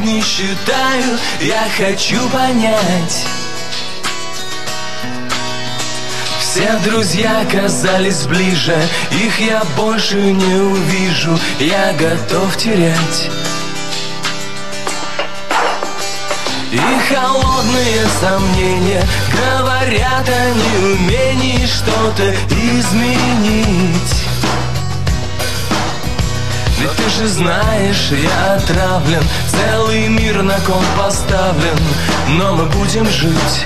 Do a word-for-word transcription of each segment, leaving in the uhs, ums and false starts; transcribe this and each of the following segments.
не считаю, я хочу понять. Все друзья казались ближе, их я больше не увижу, я готов терять. И холодные сомнения говорят о неумении что-то изменить. Ведь ты же знаешь, я отравлен, целый мир на кон поставлен, но мы будем жить.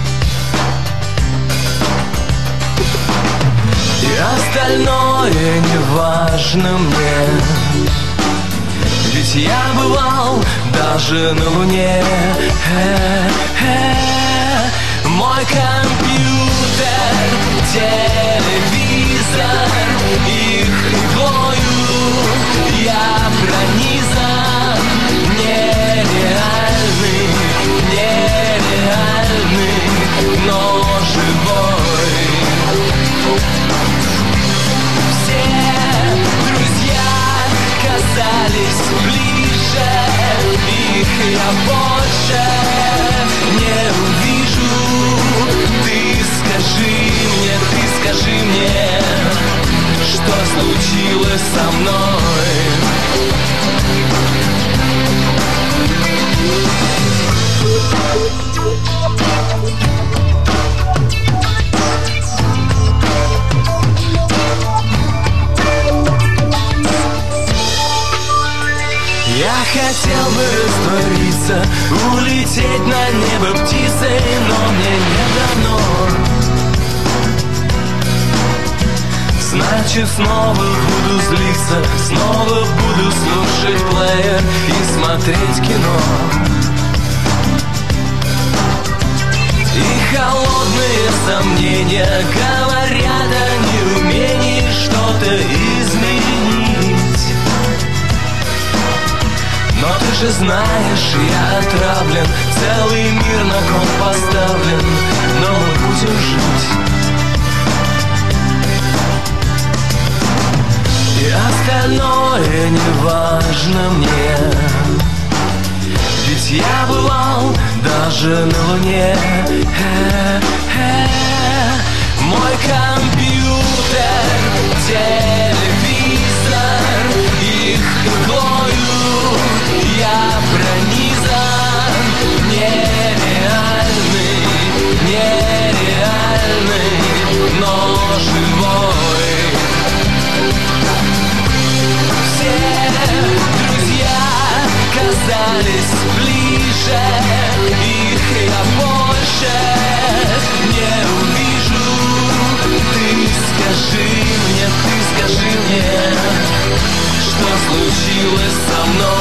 И остальное не важно мне, ведь я бывал даже на Луне. Э-э-э. Мой компьютер, телевизор, их иглою я пронизан. Нереальный, нереальный, но живой. Все друзья казались ближе, их я больше не увижу. Ты скажи мне, ты скажи мне, что случилось со мной? Я хотел бы раствориться, улететь на небо птицей, но мне не дано. Значит, снова буду злиться, снова буду слушать плеер и смотреть кино. И холодные сомнения говорят о неумении что-то изменить. Но ты же знаешь, я отравлен, целый мир на кон поставлен, но мы будем жить. И остальное не важно мне, ведь я бывал даже на Луне. Э-э-э. Мой компьютер, телевизор, их иглою я пронизан. Нереальный, нереальный, но живой. Все друзья казались ближе, их я больше не увижу. Ты скажи мне, ты скажи мне, что случилось со мной?